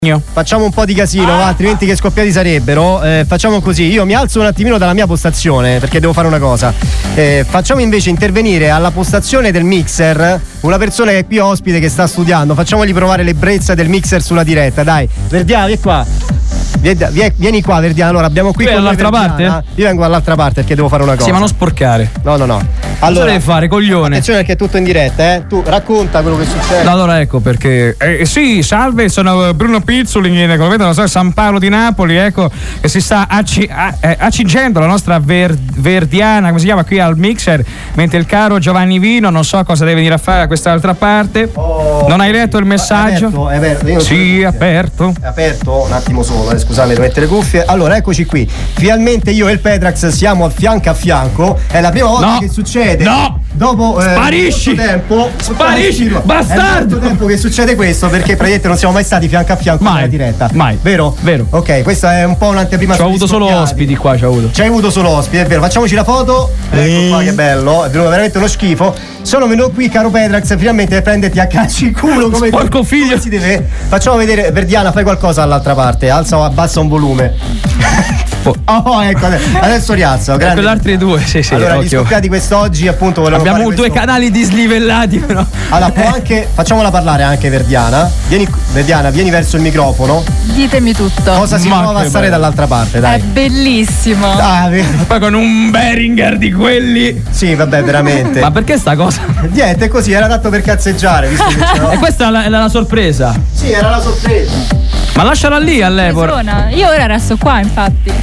Facciamo un po' di casino, altrimenti che scoppiati sarebbero. Facciamo così, io mi alzo un attimino dalla mia postazione perché devo fare una cosa. Facciamo invece intervenire alla postazione del mixer una persona che è qui ospite, che sta studiando. Facciamogli provare l'ebbrezza del mixer sulla diretta, dai. Verdiana, vieni qua. Vieni qua, Verdiana. Allora abbiamo qui dall'altra parte? Io vengo dall'altra parte perché devo fare una cosa. Sì, ma non sporcare. No. Allora, cosa devi fare, coglione? Attenzione perché è tutto in diretta, Tu racconta quello che succede. No, allora ecco perché. Sì, salve, sono Bruno Pizzoli, come vedono, San Paolo di Napoli, ecco, che si sta accingendo la nostra Verdiana, come si chiama, qui al mixer, mentre il caro Giovanni Vino non so cosa deve venire a fare da quest'altra parte. Non hai letto il messaggio? È aperto. Sì, aperto. È aperto? Un attimo solo, scusami, devo mettere le cuffie. Allora, eccoci qui. Finalmente io e il Petrax siamo a fianco. È la prima volta che succede. No! Dopo sparisci! Tempo. Sparisci! Bastardo! È molto tempo che succede questo, perché praticamente non siamo mai stati fianco a fianco nella diretta. Mai. Vero? Vero. Ok, questa è un po' un'anteprima. Ci ho avuto solo ospiti qua, C'hai avuto solo ospiti, è vero. Facciamoci la foto. Ecco qua, che bello. È venuto veramente uno schifo. Sono venuto qui, caro Petrax, finalmente a prenderti a calci il culo come porco figlio. si deve. Facciamo vedere, Verdiana, fai qualcosa dall'altra parte. Alza o abbassa un volume. Ecco, adesso rialza. Ecco le altre due, sì. Allora, occhio. gli scoppiati quest'oggi, appunto, volevamo abbiamo fare due canali dislivelati, però. Allora, può anche. Facciamola parlare anche Verdiana. Verdiana, vieni verso il microfono. Ditemi tutto. Cosa si prova a stare dall'altra parte, dai? È bellissimo. Poi con un Behringer di quelli. Sì, vabbè, veramente. Ma perché sta cosa? Niente, è così, era dato per cazzeggiare, visto che E questa è la sorpresa. Sì, era la sorpresa. Ma lasciala lì all'Evora. Io ora resto qua, infatti.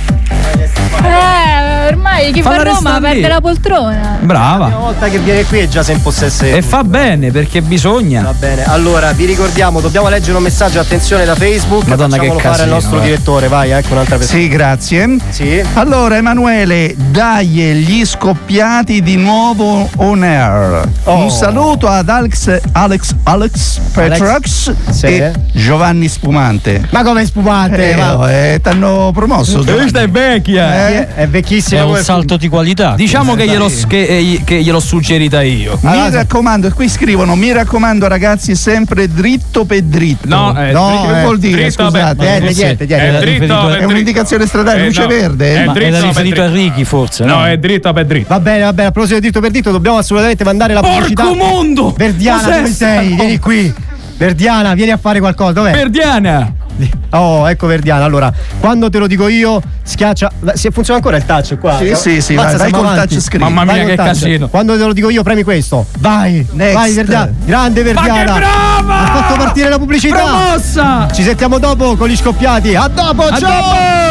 Ormai chi va a Roma perde la poltrona. Brava. La prima volta che viene qui è già se in possesso. E fa bene, perché bisogna. Va bene. Allora, vi ricordiamo, dobbiamo leggere un messaggio, attenzione, da Facebook. Madonna, facciamolo che fare casino, al nostro direttore, vai, ecco un'altra persona. Sì, grazie. Sì. Allora, Emanuele, dai gli scoppiati di nuovo on air. Un saluto ad Alex Petrax e Giovanni Spumante. Ma come Spumante? T'hanno promosso. Questa è vecchia. È vecchissimo. È un salto di qualità. Diciamo che gliel'ho suggerita io. Mi raccomando, qui scrivono: mi raccomando, ragazzi, sempre dritto per dritto. No, che vuol dire? Scusate, niente. È un'indicazione stradale, luce verde. Ma era riferito a Ricky, forse? No, è dritto per dritto. Va bene, a proposito di dritto per dritto, dobbiamo assolutamente mandare la pubblicità. Porco mondo! Verdiana, dove sei? Vieni qui. Verdiana, vieni a fare qualcosa. Dov'è? Verdiana! Ecco Verdiana. Allora, quando te lo dico io, schiaccia. Funziona ancora il touch qua? Sì, vai col touch screen. Mamma mia, che casino. Quando te lo dico io, premi questo. Vai, vai Verdiana. Grande Verdiana. Ma che brava! Ha fatto partire la pubblicità. Promossa! Ci sentiamo dopo con gli scoppiati. A dopo, ciao!